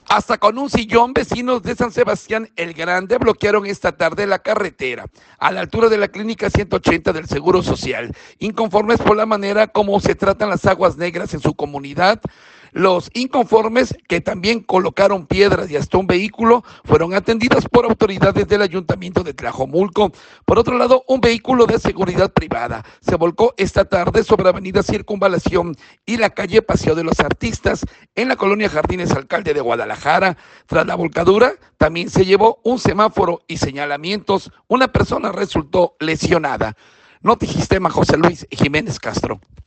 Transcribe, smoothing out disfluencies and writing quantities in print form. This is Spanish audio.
Hasta con un sillón, vecinos de San Sebastián el Grande bloquearon esta tarde la carretera a la altura de la clínica 180 del Seguro Social, inconformes por la manera como se tratan las aguas negras en su comunidad. Los inconformes, que también colocaron piedras y hasta un vehículo, fueron atendidos por autoridades del ayuntamiento de Tlajomulco. Por otro lado, un vehículo de seguridad privada se volcó esta tarde sobre Avenida Circunvalación y la calle Paseo de los Artistas en la colonia Jardines Alcalde de Guadalajara. Tras la volcadura, también se llevó un semáforo y señalamientos. Una persona resultó lesionada. Notisistema, José Luis Jiménez Castro.